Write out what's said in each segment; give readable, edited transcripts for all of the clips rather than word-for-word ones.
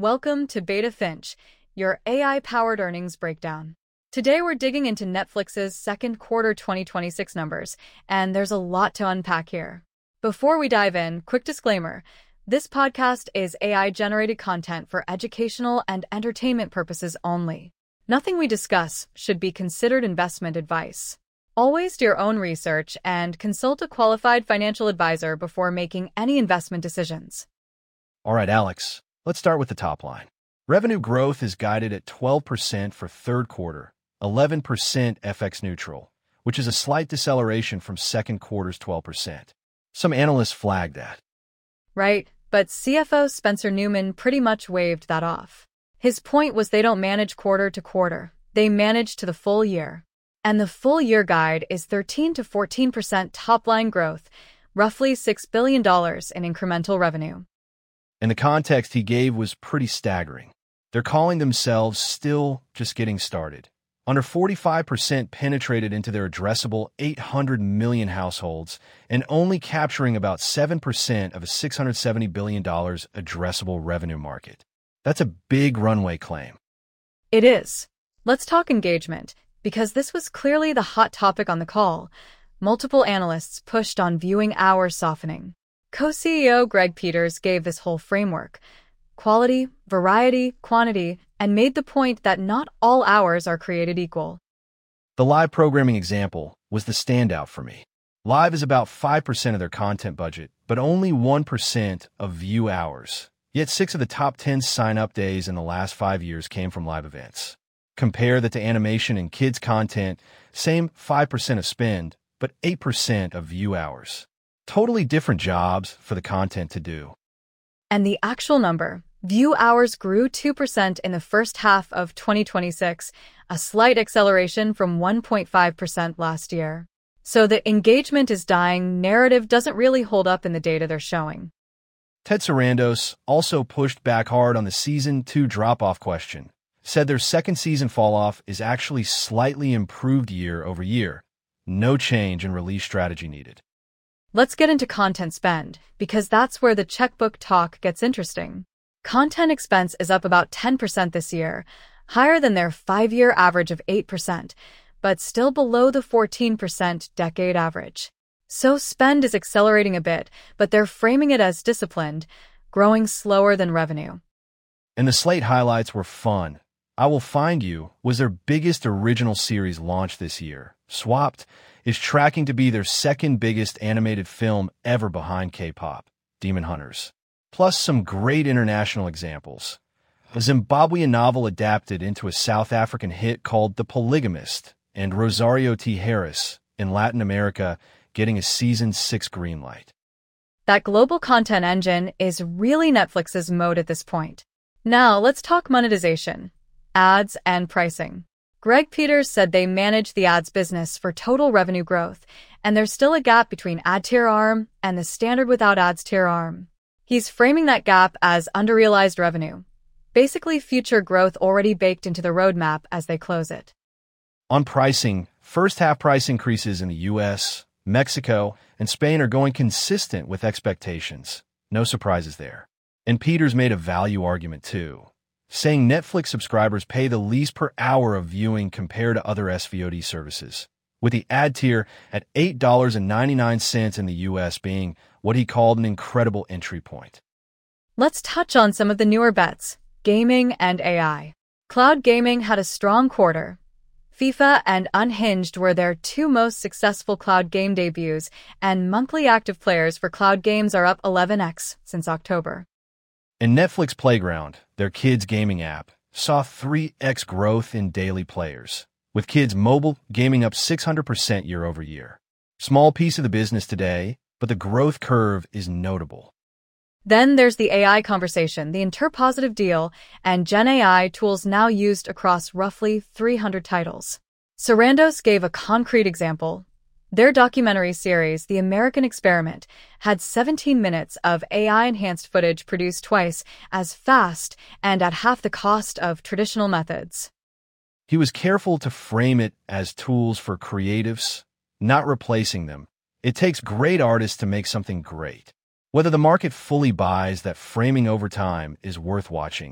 Welcome to Beta Finch, your AI-powered earnings breakdown. Today we're digging into Netflix's second quarter 2026 numbers, and there's a lot to unpack here. Before we dive in, quick disclaimer. This podcast is AI-generated content for educational and entertainment purposes only. Nothing we discuss should be considered investment advice. Always do your own research and consult a qualified financial advisor before making any investment decisions. All right, Alex, let's start with the top line. Revenue growth is guided at 12% for third quarter, 11% FX neutral, which is a slight deceleration from second quarter's 12%. Some analysts flagged that. Right, but CFO Spencer Newman pretty much waved that off. His point was they don't manage quarter to quarter, they manage to the full year. And the full year guide is 13 to 14% top-line growth, roughly $6 billion in incremental revenue. And the context he gave was pretty staggering. They're calling themselves still just getting started. Under 45% penetrated into their addressable 800 million households and only capturing about 7% of a $670 billion addressable revenue market. That's a big runway claim. It is. Let's talk engagement, because this was clearly the hot topic on the call. Multiple analysts pushed on viewing hours softening. Co-CEO Greg Peters gave this whole framework: quality, variety, quantity, and made the point that not all hours are created equal. The live programming example was the standout for me. Live is about 5% of their content budget, but only 1% of view hours. Yet 6 of the top 10 sign-up days in the last 5 years came from live events. Compare that to animation and kids' content, same 5% of spend, but 8% of view hours. Totally different jobs for the content to do. And the actual number, view hours grew 2% in the first half of 2026, a slight acceleration from 1.5% last year. So the engagement is dying narrative doesn't really hold up in the data they're showing. Ted Sarandos also pushed back hard on the Season 2 drop-off question, said their second season fall-off is actually slightly improved year over year. No change in release strategy needed. Let's get into content spend, because that's where the checkbook talk gets interesting. Content expense is up about 10% this year, higher than their 5-year average of 8%, but still below the 14% decade average. So spend is accelerating a bit, but they're framing it as disciplined, growing slower than revenue. And the slate highlights were fun. I Will Find You was their biggest original series launched this year. Swapped is tracking to be their second biggest animated film ever behind K-pop, Demon Hunters. Plus some great international examples. A Zimbabwean novel adapted into a South African hit called The Polygamist, and Rosario T. Harris in Latin America getting a Season 6 greenlight. That global content engine is really Netflix's mode at this point. Now let's talk monetization, ads, and pricing. Greg Peters said they manage the ads business for total revenue growth, and there's still a gap between ad tier ARM and the standard without ads tier ARM. He's framing that gap as underrealized revenue, basically future growth already baked into the roadmap as they close it. On pricing, first half price increases in the US, Mexico, and Spain are going consistent with expectations. No surprises there. And Peters made a value argument too, saying Netflix subscribers pay the least per hour of viewing compared to other SVOD services, with the ad tier at $8.99 in the US being what he called an incredible entry point. Let's touch on some of the newer bets, gaming and AI. Cloud gaming had a strong quarter. FIFA and Unhinged were their 2 most successful cloud game debuts, and monthly active players for cloud games are up 11x since October. And Netflix Playground, their kids' gaming app, saw 3x growth in daily players, with kids mobile gaming up 600% year over year. Small piece of the business today, but the growth curve is notable. Then there's the AI conversation, the Interpositive deal, and Gen AI tools now used across roughly 300 titles. Sarandos gave a concrete example. Their documentary series, The American Experiment, had 17 minutes of AI-enhanced footage produced twice as fast and at half the cost of traditional methods. He was careful to frame it as tools for creatives, not replacing them. It takes great artists to make something great. Whether the market fully buys that framing over time is worth watching.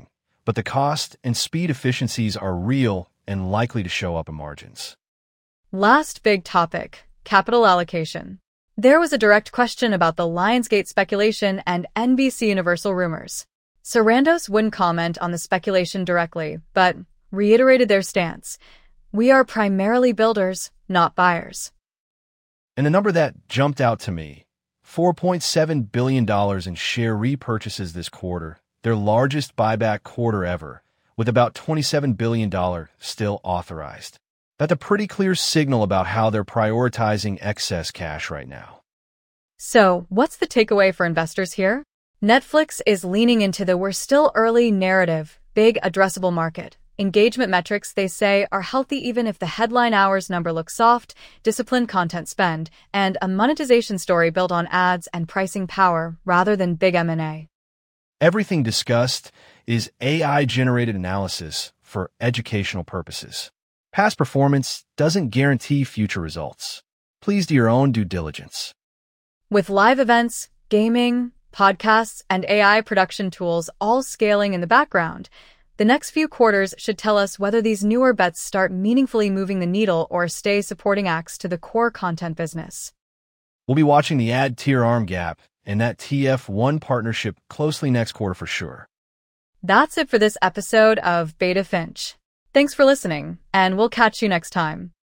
but the cost and speed efficiencies are real and likely to show up in margins. Last big topic, capital allocation. There was a direct question about the Lionsgate speculation and NBC Universal rumors. Sarandos wouldn't comment on the speculation directly, but reiterated their stance. We are primarily builders, not buyers. And the number that jumped out to me, $4.7 billion in share repurchases this quarter, their largest buyback quarter ever, with about $27 billion still authorized. That's a pretty clear signal about how they're prioritizing excess cash right now. So, what's the takeaway for investors here? Netflix is leaning into the "we're still early" narrative, big addressable market. Engagement metrics, they say, are healthy even if the headline hours number looks soft, disciplined content spend, and a monetization story built on ads and pricing power rather than big M&A. Everything discussed is AI-generated analysis for educational purposes. Past performance doesn't guarantee future results. Please do your own due diligence. With live events, gaming, podcasts, and AI production tools all scaling in the background, the next few quarters should tell us whether these newer bets start meaningfully moving the needle or stay supporting acts to the core content business. We'll be watching the ad tier arm gap and that TF1 partnership closely next quarter for sure. That's it for this episode of Beta Finch. Thanks for listening, and we'll catch you next time.